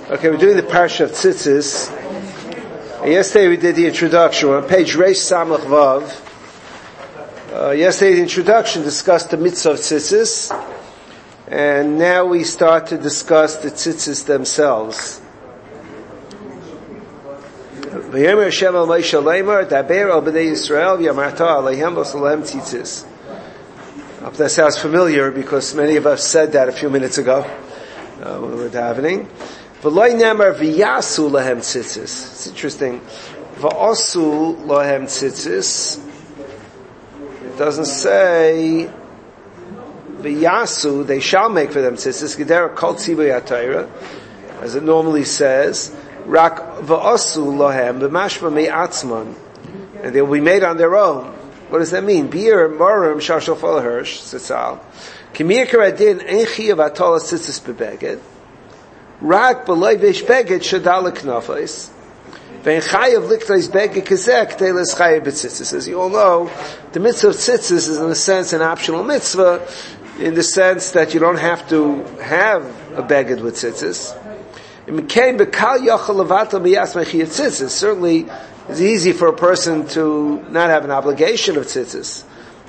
Okay, we're doing the Parsha of Tzitzis. Yesterday we did the introduction. We're on page Reish Samach Vav. Yesterday the introduction discussed the mitzvah of Tzitzis, and now we start to discuss the Tzitzis themselves. V'yomer Hashem al Moshe Leimer, Daber al Bnei Yisrael, v'yamarta aleihem v'salehem tzitzis. That sounds familiar because many of us said that a few minutes ago when we were davening. V'loi nemar v'yasu lahem tzitzis. It's interesting. V'asu lahem tzitzis. It doesn't say v'yasu, they shall make for them tzitzis. Gedera kol tzivui HaTorah, as it normally says. Rak v'asu lahem v'mashma me'atzman. And they will be made on their own. What does that mean? Bir morim shashal falahirsh tzitzal. Kimir karadin ein chiyav atol tzitzis bebeged. Rak b'loy v'esh beged shadal l'knafos. V'en chayav liktais beged kazek teles chayav b'tzitzis. As you all know, the mitzvah of tzitzis is in a sense an optional mitzvah, in the sense that you don't have to have a beged with tzitzis. Certainly, it's easy for a person to not have an obligation of tzitzis.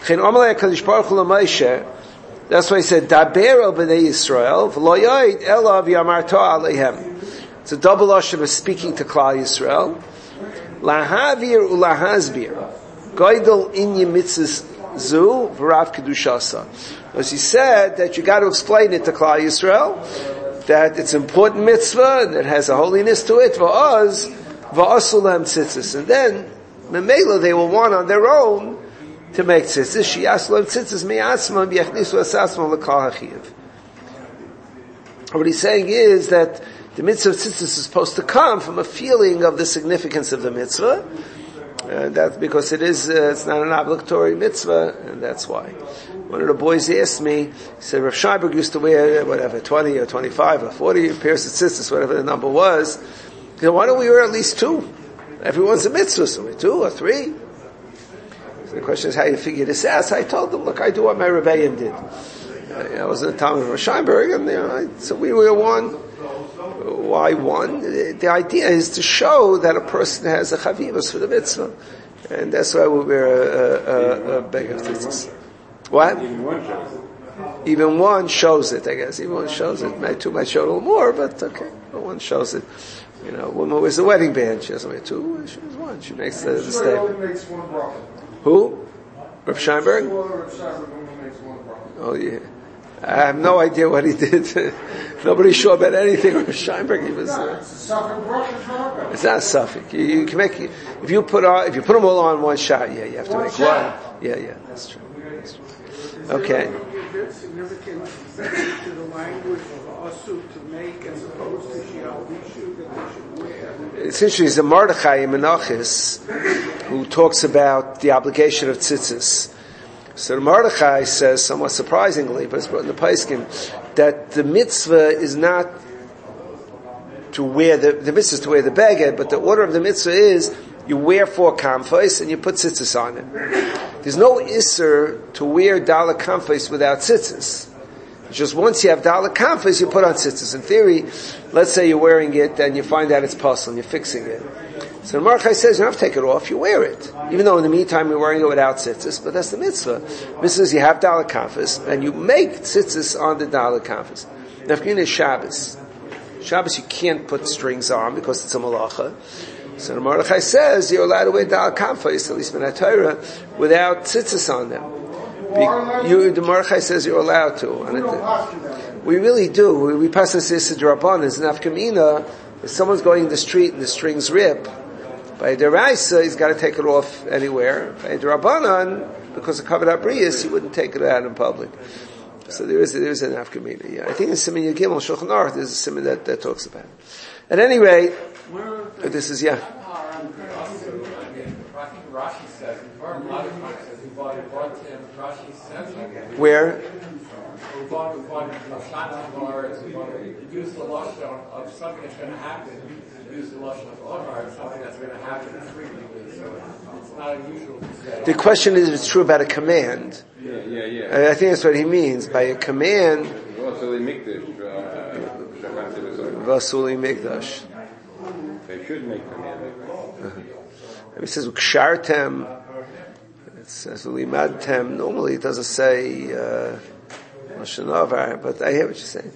That's why he said, Daber el b'nei Yisrael, v'lo yoid elav yamarto aleihem. It's a double lashon of speaking to Klal Yisrael. Lahavir ulahazbir. Goydel inye mitzvahs zu, v'rav kedushasa. As he said, that you got to explain it to Klal Yisrael, that it's an important mitzvah, and it has a holiness to it, v'oz, v'asulam tzitzis. And then, memela, they will want on their own to make tzitzis. Sheyaslam tzitzis me'atzman b'yachnisu asasman l'kal hachiv. What he's saying is that the mitzvah of tzitzis is supposed to come from a feeling of the significance of the mitzvah. That's because it's not an obligatory mitzvah, and that's why. One of the boys asked me, he said, Rav Scheinberg used to wear, 20 or 25 or 40 pairs of tzitzis, whatever the number was. He said, why don't we wear at least 2? Everyone's a mitzvah, so we 2 or 3. So the question is how you figure this out. So I told them, look, I do what my Rebbeim did. I was in the town of Rav Scheinberg, and so we wear 1. Why 1? The idea is to show that a person has a chavivus for the mitzvah. And that's why we wear a bag of tzitzis. What? Even one shows it, I guess. Even one shows it. Two might show a little more, but okay. But one shows it. You know, a woman wears a wedding band. She doesn't wear 2, she wears 1. She makes the statement. Who? Rav Scheinberg? Oh, yeah. I have no idea what he did. Nobody's sure about anything. Rav Scheinberg, he was. It's not Suffolk. You can make if you put them all on one shot. Yeah, you have to make one. Yeah, that's true. Okay. Is there significant to the language of asu to make as opposed to shi'alishu that they should wear? It's interesting. There's a Mordechai in Menachos who talks about the obligation of tzitzis. So the Mordechai says, somewhat surprisingly, but it's brought in the Paiskim, that the mitzvah is not to wear the mitzvah is to wear the beged, but the order of the mitzvah is you wear 4 kamfos and you put tzitzis on it. There's no isser to wear daled kamfos without tzitzis. Just once you have daled kamfos, you put on tzitzis. In theory, let's say you're wearing it and you find out it's puzzle and you're fixing it. So the Mordechai says you don't have to take it off, you wear it. Even though in the meantime you're wearing it without tzitzis, but that's the mitzvah. Mitzvah is you have daled kamfos and you make tzitzis on the daled kamfos. Nafkin is Shabbos. Shabbos you can't put strings on because it's a malacha. So the Mordechai says you're allowed to wear daled kamfos, at least in HaTorah, without tzitzis on them. The Mordechai says you're allowed to. We really do. We pass this Issa D'Rabbanan. It's an Afkamina. If someone's going in the street and the strings rip, by Deraisa, he's got to take it off anywhere. By D'Rabbanan, because of covered abrius, he wouldn't take it out in public. So there is an Afkamina. Yeah. I think in Siman Yagim, Shulchan Aruch, there's a Siman that talks about it. At any rate, this is, Rashi says, where? Use the lashon of something that's going to happen. Use the lashon of Omar, something that's going to happen frequently. So it's not unusual to say. The question is if it's true about a command. Yeah. I think that's what he means by a command. Also, they make this. Vasuli Mikdash. They should make them. It says Kshartem. It says Ulimadtem. Normally it doesn't say Lashon Hara, but I hear what you're saying.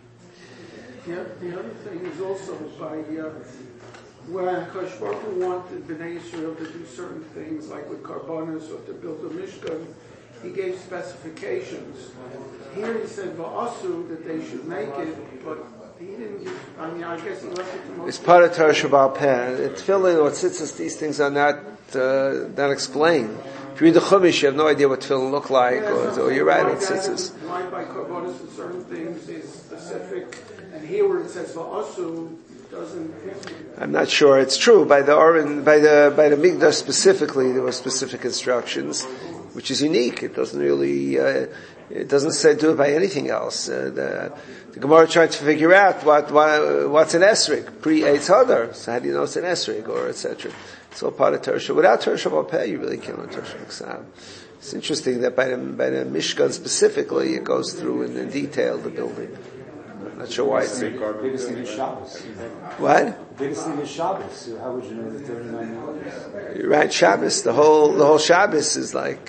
The other thing is also by when Hakadosh Baruch Hu wanted Bnei Yisrael to do certain things, like with Karbanos or to build a Mishkan, he gave specifications. Here he said Va'asu that they should make it, but he didn't give. I mean, I guess he left it to most. It's part of Torah Shabbat Peh. Tefillin or tzitzis, these things are not explained. If you read the Chumash, you have no idea what tefillin look like, or you're right, it's tzitzis. Why by Karbanos and certain things is specific, and here where it says Va'asu doesn't. I'm not sure it's true. By the Mikdash specifically, there were specific instructions, which is unique. It doesn't really, it doesn't say do it by anything else. The Gemara tried to figure out what's an esrik, pre-Eitz Hadar. So how do you know it's an esrik, or etc. It's all part of Torah Shabbat. Without Torah Shabbat Peh, you really can't learn Torah Shabbat. It's interesting that by the Mishkan specifically, it goes through in detail the building. I'm not sure why it's the biggest thing is Shabbos. What? The biggest thing is Shabbos. So how would you know the 39 hours? You're right, Shabbos. The whole Shabbos is like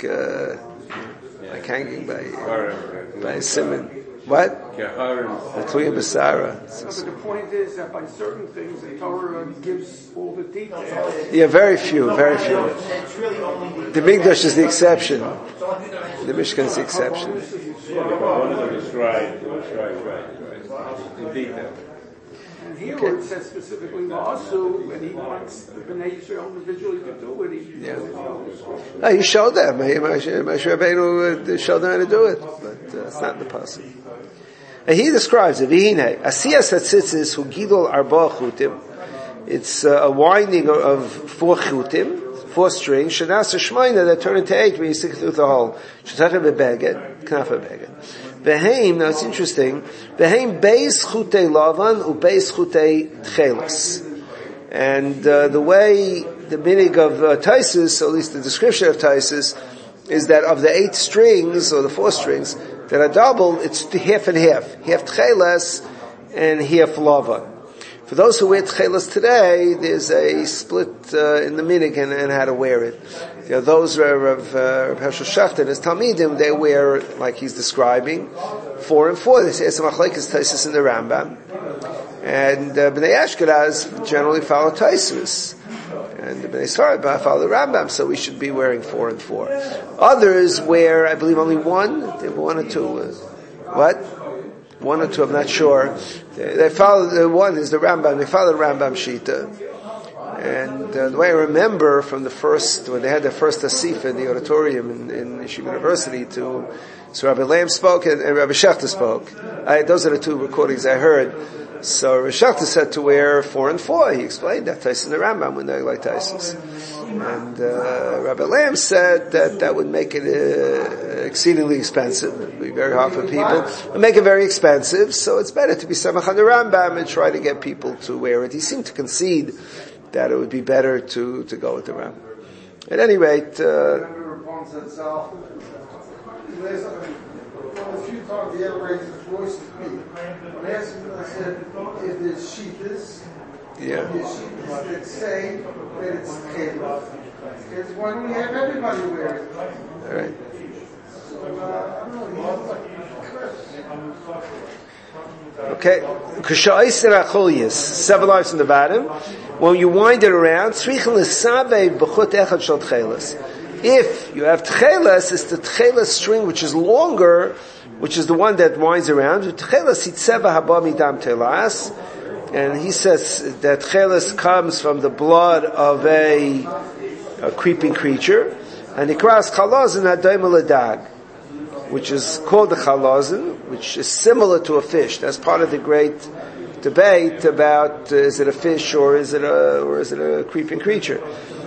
hanging by Simon. What? Between Basara. But the point is that by certain things, the Torah gives all the details. Yeah, very few. The Mikdash is the exception. The Mishkan is the exception. Right. In detail. And here where it says specifically Ma'asu, and he wants the Bnei Yisrael individually to do it. He showed them. Moshe Rabbeinu showed them how to do it, but it's not in the passage. And he describes it. V'hinei asiyas hatzitzis hu gidol arba chutim. It's a winding of 4 chutim, 4 strings. Shenasa shmeina that turn into 8 when you stick it through the hole. Shetachah bebeged, knaf bebeged. V'heim, now it's interesting. V'heim beis chutei lavan u beis chutei tchelas. And the way the meaning of Taisus, or at least the description of Taisus, is that of the 8 strings or the 4 strings that are double, it's half and half tchelas and half lavan. For those who wear tchelas today, there's a split in the minig and how to wear it. You know, those of Hershel Schachter and his Talmidim, they wear, like he's describing, 4 and 4. They say it's a machlekes Taisus in the Rambam. And Bnei Ashkenaz generally follow Taisus. And the Bnei Sfarad follow the Rambam, so we should be wearing 4 and 4. Others wear, I believe, only 1. They have 1 or 2. What? 1 or 2, I'm not sure. They follow, the one is the Rambam, they follow the Rambam Shita. And the way I remember from when they had their first Asif in the auditorium in Yeshiva University so Rabbi Lamb spoke and Rabbi Schechter spoke. Those are the 2 recordings I heard. So Rabbi Schechter said to wear 4 and 4. He explained that Taisus in the Rambam when they like Taisus. And Rabbi Lamb said that would make it exceedingly expensive. It would be very hard for people. It would make it very expensive, so it's better to be Samach on the Rambam and try to get people to wear it. He seemed to concede that it would be better to go with the Rambam. At any rate, a few times he ever raised his voice to me. When I asked him, I said, if there's sheetas, yeah. there's sheetas that say that it's keilah. Because why don't we have everybody wear it? All right. So, I don't know, okay. K'sha'isir acholius, 7 lives in the bottom. When you wind it around, tzrichen l'savei b'chut echad shel tchelas. If you have tchelas, it's the tchelas string which is longer, which is the one that winds around. Tchelas hitzeva haba midam telas, and he says that tchelas comes from the blood of a creeping creature, and he calls chalazin hadaim ledag, which is called the chalazin, which is similar to a fish. That's part of the great debate about is it a fish or is it a creeping creature.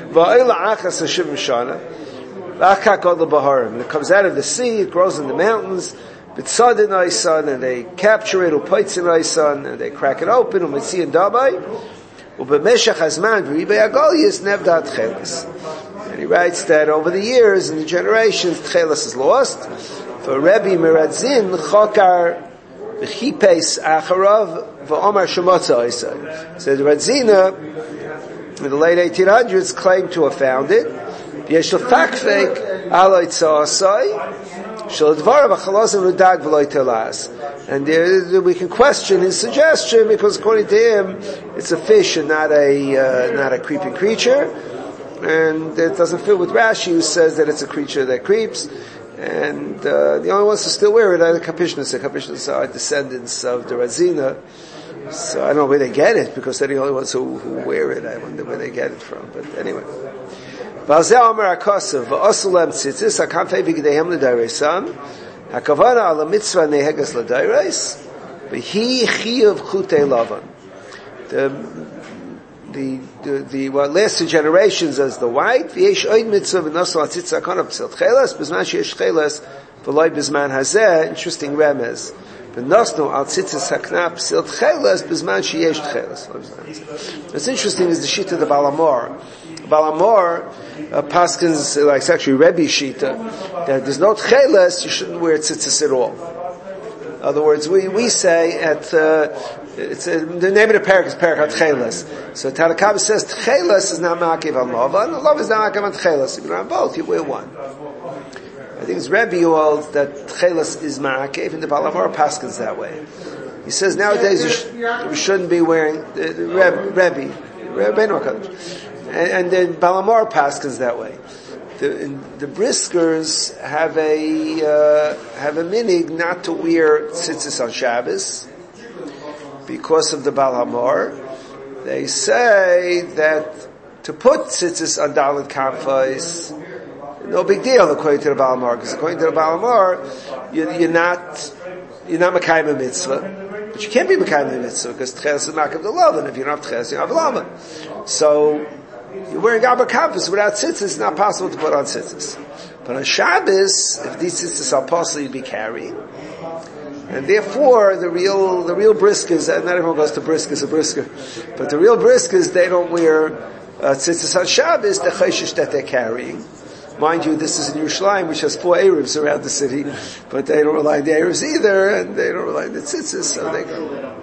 And it comes out of the sea, it grows in the mountains, and they capture it, and they crack it open, and he writes that over the years, in the generations, Tchelas is lost. For Rebbe Meradzin, Chokar V'chipes acharav v'omar shemotza oisai. So the Radzina, in the late 1800s, claimed to have found it. Yesh l'fakfek aloi tza'asai, shel dvarav achalozim l'dag v'loi telas. And there, we can question his suggestion, because according to him, it's a fish and not a creeping creature. And it doesn't fit with Rashi, who says that it's a creature that creeps. And the only ones who still wear it are the Kapishnas. The Kapishnas are descendants of the Razina. So I don't know where they get it, because they're the only ones who wear it. I wonder where they get it from. But anyway. V'alzeh omer HaKosav, v'osu lem tzitzis, ha'kanfei v'gdeihem l'dairesam, ha'kavana ala mitzvah nehegas l'daires, v'hi chiyuv chutei lavan. The what last two generations as the white, v'yesh oid mitzvah v'nosu l'tzitzis ha'kanav p'sil tchelas, b'zman sheyesh tchelas, v'loi b'zman hazeh, interesting remez. V'nosnu al tzitzis ha'knav p'sil tchelas, b'zman sheyesh tchelas. What's interesting is the shita of the Balamor. Balamor, Paskins, like it's actually Rebbe Shita, that there's no tcheles, you shouldn't wear tzitzis at all. In other words, we say at, the name of the parak is parak tcheles. So Tanakh says tcheles is not ma'akev al lova, and the lova is not ma'akev on tcheles. If you don't have both, you wear one. I think it's Rebbe who holds that tcheles is ma'akev, and the Balamor Paskins that way. He says nowadays you shouldn't be wearing, Rebbe and then Balamor Paskins that way. The Briskers have a minig not to wear tzitzis on Shabbos because of the Balamor. They say that to put tzitzis on Dalet Kanfos, no big deal according to the Balamor, because according to the Balamor, you're not Mekayim mitzvah. But you can't be Mekayim mitzvah because Tcheles is Makav the Love, and if you don't have Tcheles, you have Lava. So you're wearing Abba Kampus without tzitzis, it's not possible to put on tzitzis. But on Shabbos, if these tzitzis are possible, you'd be carrying. And therefore, the real briskers, and not everyone goes to briskers, a brisker, but the real briskers, they don't wear tzitzis on Shabbos, the chayshish that they're carrying. Mind you, this is in Yerushalayim, which has 4 Arabs around the city, but they don't rely on the Arabs either, and they don't rely on the tzitzis, so they go.